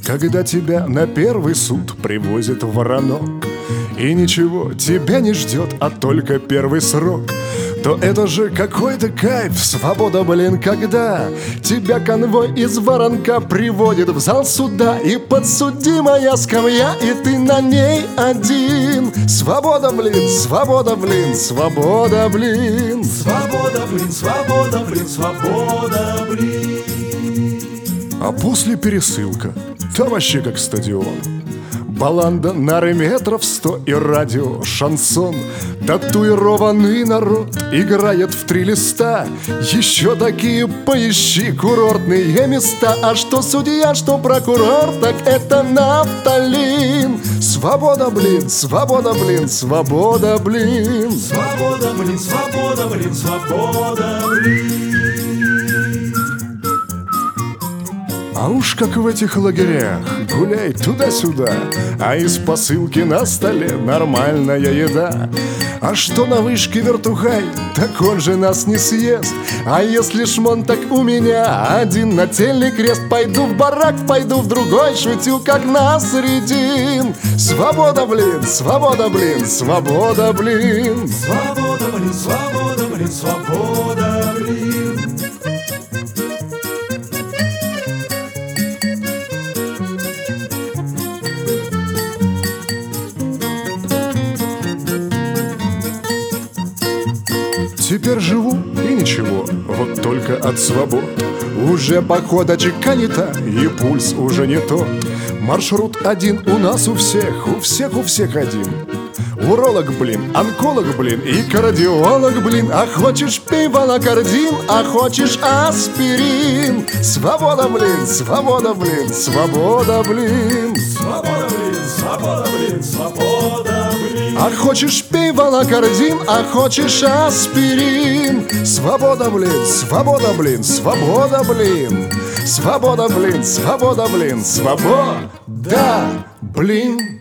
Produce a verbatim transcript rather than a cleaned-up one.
Когда тебя на первый суд привозит воронок, и ничего тебя не ждет, а только первый срок, то это же какой-то кайф, свобода, блин, когда тебя конвой из воронка приводит в зал суда, и подсудимая скамья, и ты на ней один. Свобода, блин, свобода, блин, свобода, блин. Свобода, блин, свобода, блин, свобода, блин. А после пересылка, да вообще как стадион. Баланда, нары метров сто и радио, шансон. Татуированный народ играет в три листа. Еще такие поищи курортные места. А что судья, что прокурор, так это нафталин. Свобода, блин, свобода, блин, свобода, блин. Свобода, блин, свобода, блин, свобода, блин. А уж как в этих лагерях, гуляй туда-сюда, а из посылки на столе нормальная еда. А что на вышке вертухай, так он же нас не съест. А если шмон, так у меня один нательный крест. Пойду в барак, пойду в другой, шутил как Насреддин. Свобода, блин, свобода, блин, свобода, блин. Свобода, блин, свобода, блин, свобода, блин. Теперь живу и ничего, вот только от свобод. Уже походочек не та, и пульс уже не тот. Маршрут один у нас у всех, у всех, у всех один. Уролог, блин, онколог, блин, и кардиолог, блин. А хочешь пей волокордин, а хочешь аспирин. Свобода, блин, свобода, блин, свобода, блин. Свобода, блин, свобода, блин, свобода, блин. А хочешь пей волокордин, а хочешь аспирин. Свобода, блин, свобода, блин, свобода, блин. Свобода, блин, свобода, блин, свобода, блин.